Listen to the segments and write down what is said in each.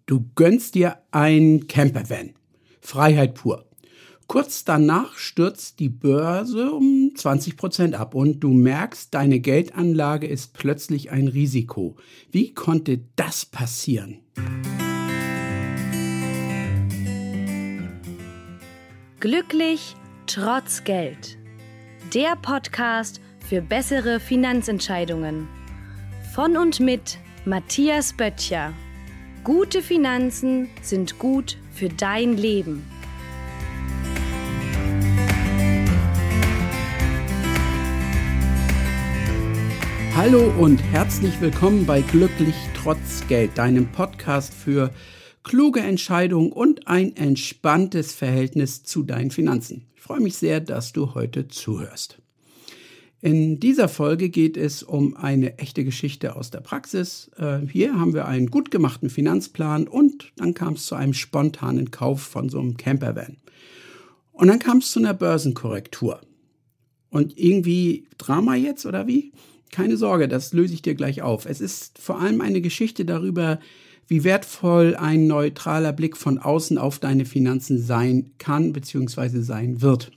Du gönnst dir ein Campervan. Freiheit pur. Kurz danach stürzt die Börse um 20% ab und du merkst, deine Geldanlage ist plötzlich ein Risiko. Wie konnte das passieren? Glücklich trotz Geld. Der Podcast für bessere Finanzentscheidungen. Von und mit Matthias Böttcher. Gute Finanzen sind gut für dein Leben. Hallo und herzlich willkommen bei Glücklich trotz Geld, deinem Podcast für kluge Entscheidungen und ein entspanntes Verhältnis zu deinen Finanzen. Ich freue mich sehr, dass du heute zuhörst. In dieser Folge geht es um eine echte Geschichte aus der Praxis. Hier haben wir einen gut gemachten Finanzplan und dann kam es zu einem spontanen Kauf von so einem Campervan. Und dann kam es zu einer Börsenkorrektur. Und irgendwie Drama jetzt oder wie? Keine Sorge, das löse ich dir gleich auf. Es ist vor allem eine Geschichte darüber, wie wertvoll ein neutraler Blick von außen auf deine Finanzen sein kann bzw. sein wird.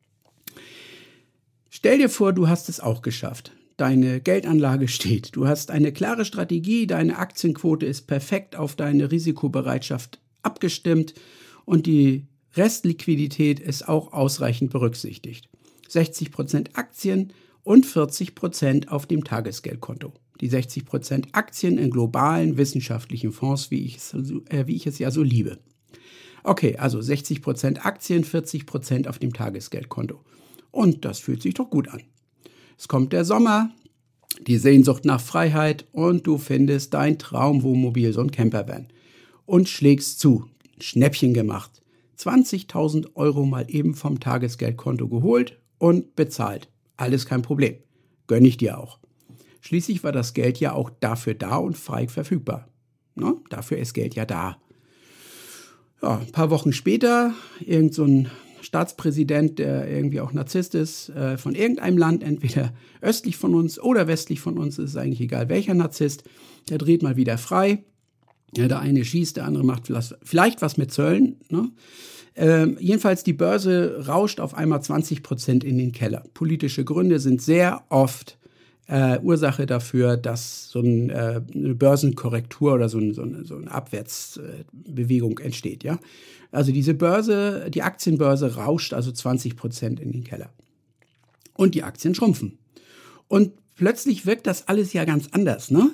Stell dir vor, du hast es auch geschafft. Deine Geldanlage steht. Du hast eine klare Strategie, deine Aktienquote ist perfekt auf deine Risikobereitschaft abgestimmt und die Restliquidität ist auch ausreichend berücksichtigt. 60% Aktien und 40% auf dem Tagesgeldkonto. Die 60% Aktien in globalen wissenschaftlichen Fonds, wie ich es ja so liebe. Okay, also 60% Aktien, 40% auf dem Tagesgeldkonto. Und das fühlt sich doch gut an. Es kommt der Sommer, die Sehnsucht nach Freiheit und du findest dein Traumwohnmobil, so ein Campervan. Und schlägst zu. Schnäppchen gemacht. 20.000 Euro mal eben vom Tagesgeldkonto geholt und bezahlt. Alles kein Problem. Gönn ich dir auch. Schließlich war das Geld ja auch dafür da und frei verfügbar. Ne? Dafür ist Geld ja da. Ja, ein paar Wochen später, irgend so ein Staatspräsident, der irgendwie auch Narzisst ist, von irgendeinem Land, entweder östlich von uns oder westlich von uns, ist eigentlich egal welcher Narzisst, der dreht mal wieder frei. Ja, der eine schießt, der andere macht vielleicht was mit Zöllen. Ne? Jedenfalls die Börse rauscht auf einmal 20% in den Keller. Politische Gründe sind sehr oft Ursache dafür, dass so eine Börsenkorrektur oder so eine Abwärtsbewegung entsteht. Ja? Also diese Börse, die Aktienbörse rauscht also 20% in den Keller. Und die Aktien schrumpfen. Und plötzlich wirkt das alles ja ganz anders. Ne?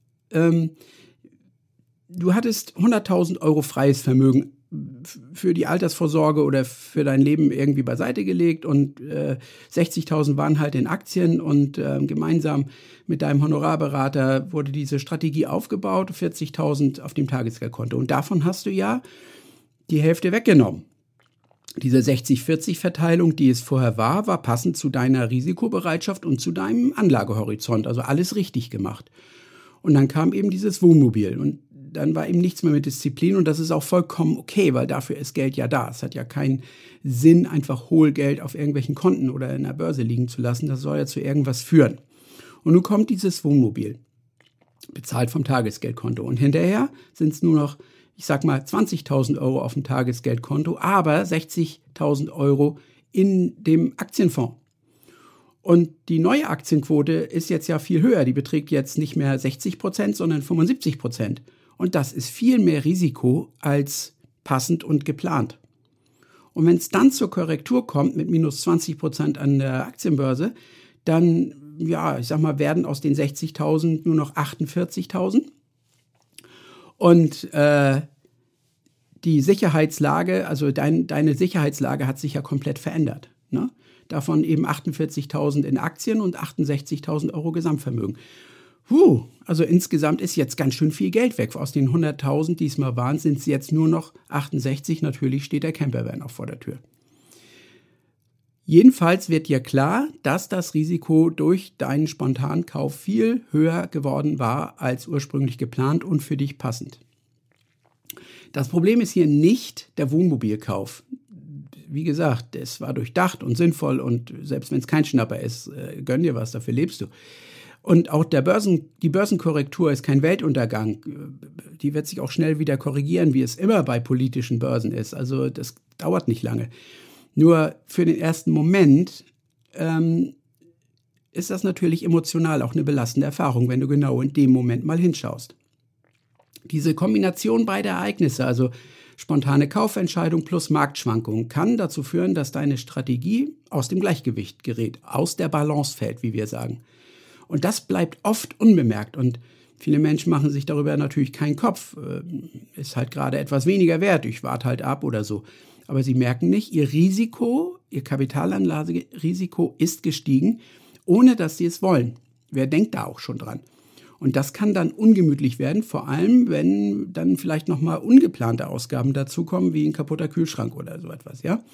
Du hattest 100.000 Euro freies Vermögen für die Altersvorsorge oder für dein Leben irgendwie beiseite gelegt und 60.000 waren halt in Aktien und gemeinsam mit deinem Honorarberater wurde diese Strategie aufgebaut, 40.000 auf dem Tagesgeldkonto und davon hast du ja die Hälfte weggenommen. Diese 60-40-Verteilung, die es vorher war passend zu deiner Risikobereitschaft und zu deinem Anlagehorizont, also alles richtig gemacht. Und dann kam eben dieses Wohnmobil und dann war eben nichts mehr mit Disziplin und das ist auch vollkommen okay, weil dafür ist Geld ja da. Es hat ja keinen Sinn, einfach Hohlgeld auf irgendwelchen Konten oder in der Börse liegen zu lassen. Das soll ja zu irgendwas führen. Und nun kommt dieses Wohnmobil, bezahlt vom Tagesgeldkonto und hinterher sind es nur noch, ich sag mal, 20.000 Euro auf dem Tagesgeldkonto, aber 60.000 Euro in dem Aktienfonds. Und die neue Aktienquote ist jetzt ja viel höher. Die beträgt jetzt nicht mehr 60%, sondern 75%. Und das ist viel mehr Risiko als passend und geplant. Und wenn es dann zur Korrektur kommt mit minus 20% an der Aktienbörse, dann, ja, ich sag mal, werden aus den 60.000 nur noch 48.000. Und die Sicherheitslage, also deine Sicherheitslage hat sich ja komplett verändert. Ne? Davon eben 48.000 in Aktien und 68.000 Euro Gesamtvermögen. Also insgesamt ist jetzt ganz schön viel Geld weg. Aus den 100.000, die es mal waren, sind es jetzt nur noch 68. Natürlich steht der Campervan auch vor der Tür. Jedenfalls wird dir klar, dass das Risiko durch deinen spontanen Kauf viel höher geworden war als ursprünglich geplant und für dich passend. Das Problem ist hier nicht der Wohnmobilkauf. Wie gesagt, es war durchdacht und sinnvoll und selbst wenn es kein Schnapper ist, gönn dir was, dafür lebst du. Und auch die Börsenkorrektur ist kein Weltuntergang. Die wird sich auch schnell wieder korrigieren, wie es immer bei politischen Börsen ist. Also das dauert nicht lange. Nur für den ersten Moment ist das natürlich emotional auch eine belastende Erfahrung, wenn du genau in dem Moment mal hinschaust. Diese Kombination beider Ereignisse, also spontane Kaufentscheidung plus Marktschwankungen, kann dazu führen, dass deine Strategie aus dem Gleichgewicht gerät, aus der Balance fällt, wie wir sagen. Und das bleibt oft unbemerkt und viele Menschen machen sich darüber natürlich keinen Kopf. Ist halt gerade etwas weniger wert, ich warte halt ab oder so. Aber sie merken nicht, ihr Kapitalanlagerisiko ist gestiegen, ohne dass sie es wollen. Wer denkt da auch schon dran? Und das kann dann ungemütlich werden, vor allem, wenn dann vielleicht nochmal ungeplante Ausgaben dazukommen, wie ein kaputter Kühlschrank oder so etwas, ja?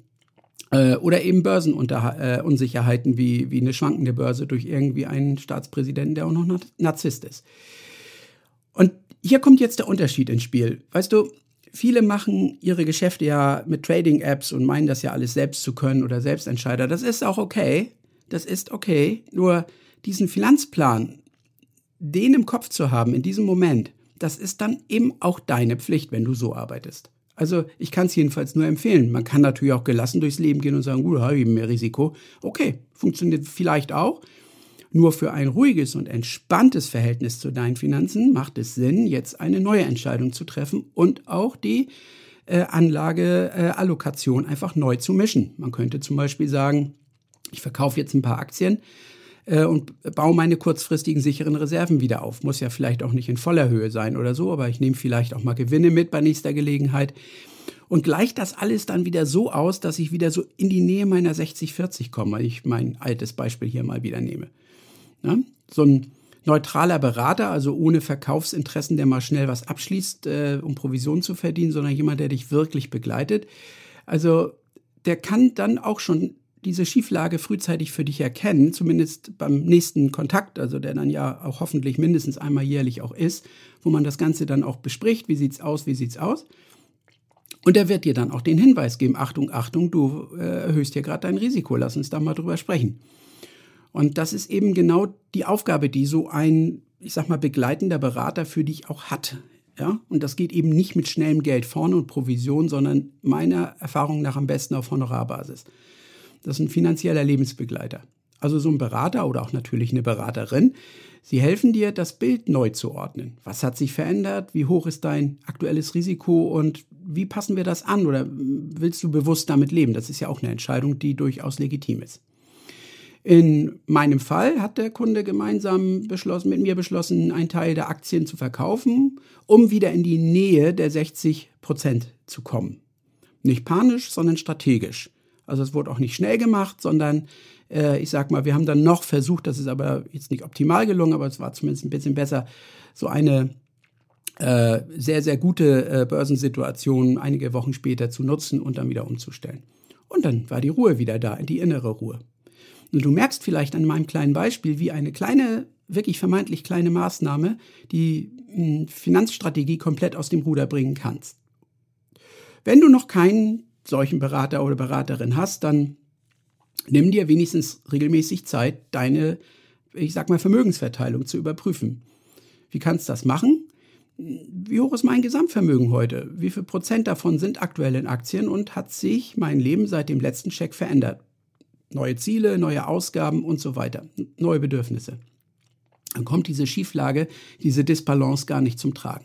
Oder eben Börsenunsicherheiten wie eine schwankende Börse durch irgendwie einen Staatspräsidenten, der auch noch Narzisst ist. Und hier kommt jetzt der Unterschied ins Spiel. Weißt du, viele machen ihre Geschäfte ja mit Trading-Apps und meinen das ja alles selbst zu können oder Selbstentscheider. Das ist auch okay. Das ist okay. Nur diesen Finanzplan, den im Kopf zu haben in diesem Moment, das ist dann eben auch deine Pflicht, wenn du so arbeitest. Also ich kann es jedenfalls nur empfehlen. Man kann natürlich auch gelassen durchs Leben gehen und sagen, gut, habe ich mehr Risiko. Okay, funktioniert vielleicht auch. Nur für ein ruhiges und entspanntes Verhältnis zu deinen Finanzen macht es Sinn, jetzt eine neue Entscheidung zu treffen und auch die Anlageallokation einfach neu zu mischen. Man könnte zum Beispiel sagen, ich verkaufe jetzt ein paar Aktien und baue meine kurzfristigen sicheren Reserven wieder auf. Muss ja vielleicht auch nicht in voller Höhe sein oder so, aber ich nehme vielleicht auch mal Gewinne mit bei nächster Gelegenheit und gleiche das alles dann wieder so aus, dass ich wieder so in die Nähe meiner 60-40 komme, weil ich mein altes Beispiel hier mal wieder nehme. Ja? So ein neutraler Berater, also ohne Verkaufsinteressen, der mal schnell was abschließt, um Provision zu verdienen, sondern jemand, der dich wirklich begleitet. Also der kann dann auch schon diese Schieflage frühzeitig für dich erkennen, zumindest beim nächsten Kontakt, also der dann ja auch hoffentlich mindestens einmal jährlich auch ist, wo man das Ganze dann auch bespricht, wie sieht's aus. Und der wird dir dann auch den Hinweis geben, Achtung, du erhöhst hier gerade dein Risiko, lass uns da mal drüber sprechen. Und das ist eben genau die Aufgabe, die so ein, ich sag mal, begleitender Berater für dich auch hat. Ja? Und das geht eben nicht mit schnellem Geld vorne und Provision, sondern meiner Erfahrung nach am besten auf Honorarbasis. Das ist ein finanzieller Lebensbegleiter. Also so ein Berater oder auch natürlich eine Beraterin. Sie helfen dir, das Bild neu zu ordnen. Was hat sich verändert? Wie hoch ist dein aktuelles Risiko? Und wie passen wir das an? Oder willst du bewusst damit leben? Das ist ja auch eine Entscheidung, die durchaus legitim ist. In meinem Fall hat der Kunde gemeinsam mit mir beschlossen, einen Teil der Aktien zu verkaufen, um wieder in die Nähe der 60% zu kommen. Nicht panisch, sondern strategisch. Also es wurde auch nicht schnell gemacht, sondern ich sag mal, wir haben dann noch versucht, das ist aber jetzt nicht optimal gelungen, aber es war zumindest ein bisschen besser, so eine sehr, sehr gute Börsensituation einige Wochen später zu nutzen und dann wieder umzustellen. Und dann war die Ruhe wieder da, die innere Ruhe. Und du merkst vielleicht an meinem kleinen Beispiel, wie eine kleine, wirklich vermeintlich kleine Maßnahme die Finanzstrategie komplett aus dem Ruder bringen kannst. Wenn du noch keinen solchen Berater oder Beraterin hast, dann nimm dir wenigstens regelmäßig Zeit, deine, ich sag mal, Vermögensverteilung zu überprüfen. Wie kannst du das machen? Wie hoch ist mein Gesamtvermögen heute? Wie viel Prozent davon sind aktuell in Aktien und hat sich mein Leben seit dem letzten Scheck verändert? Neue Ziele, neue Ausgaben und so weiter, neue Bedürfnisse. Dann kommt diese Schieflage, diese Disbalance gar nicht zum Tragen.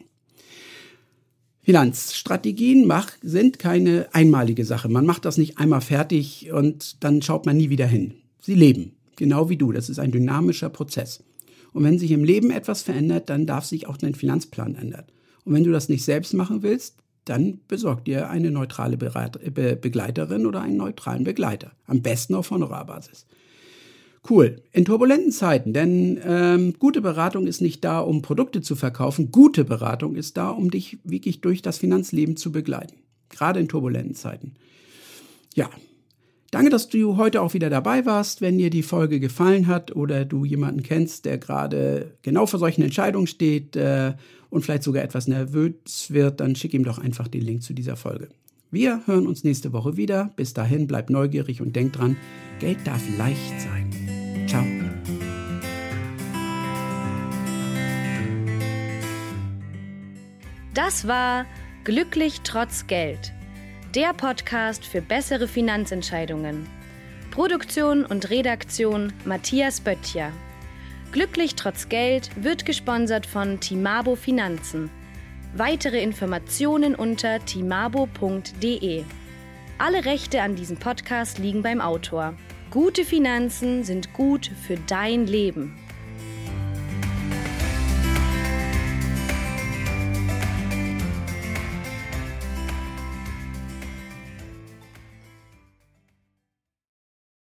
Finanzstrategien sind keine einmalige Sache. Man macht das nicht einmal fertig und dann schaut man nie wieder hin. Sie leben, genau wie du. Das ist ein dynamischer Prozess. Und wenn sich im Leben etwas verändert, dann darf sich auch dein Finanzplan ändern. Und wenn du das nicht selbst machen willst, dann besorg dir eine neutrale Begleiterin oder einen neutralen Begleiter. Am besten auf Honorarbasis. Cool. In turbulenten Zeiten, denn gute Beratung ist nicht da, um Produkte zu verkaufen. Gute Beratung ist da, um dich wirklich durch das Finanzleben zu begleiten. Gerade in turbulenten Zeiten. Ja, danke, dass du heute auch wieder dabei warst. Wenn dir die Folge gefallen hat oder du jemanden kennst, der gerade genau vor solchen Entscheidungen steht und vielleicht sogar etwas nervös wird, dann schick ihm doch einfach den Link zu dieser Folge. Wir hören uns nächste Woche wieder. Bis dahin, bleib neugierig und denk dran, Geld darf leicht sein. Ciao. Das war Glücklich trotz Geld, der Podcast für bessere Finanzentscheidungen. Produktion und Redaktion Matthias Böttcher. Glücklich trotz Geld wird gesponsert von Timabo Finanzen. Weitere Informationen unter timabo.de. Alle Rechte an diesem Podcast liegen beim Autor. Gute Finanzen sind gut für dein Leben.